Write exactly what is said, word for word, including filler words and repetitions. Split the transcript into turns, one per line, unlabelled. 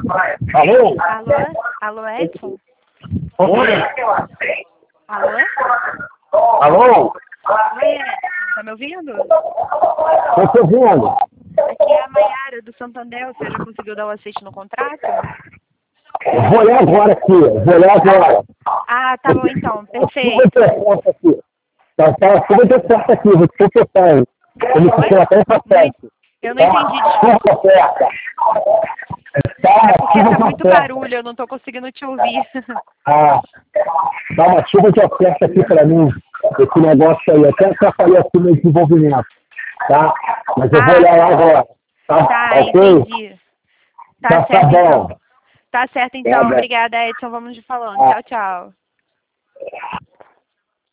Alô?
Alô? Alô, Edson?
Oi?
Alô?
Alô?
Oi, Edson. Tá me ouvindo?
Tô te ouvindo.
Aqui é a Maiara, do Santander. Você já conseguiu dar o aceite no contrato?
Eu vou olhar agora aqui. Vou olhar agora.
Ah, tá bom então.
Chuva
Perfeito.
de oferta aqui. Tá, tá, chuva de oferta aqui. Vou te ofertar. Eu me sinto até processo.
Eu não entendi,
Chuva
desculpa.
de oferta. Tá,
É porque
chuva
tá
de
muito
oferta.
barulho, eu não tô conseguindo te ouvir.
Ah, dá uma chuva de oferta aqui pra mim. Esse negócio aí. Até atrapalhou aqui meu desenvolvimento. Tá? Mas eu vou
Ah,
olhar lá agora. Tá?
tá,
Ok?
entendi. Tá
Tá, tá
certo
bom.
então. Tá certo
Tá
então.
bom.
Obrigada, Edson. Vamos de falando.
Ah.
Tchau, tchau.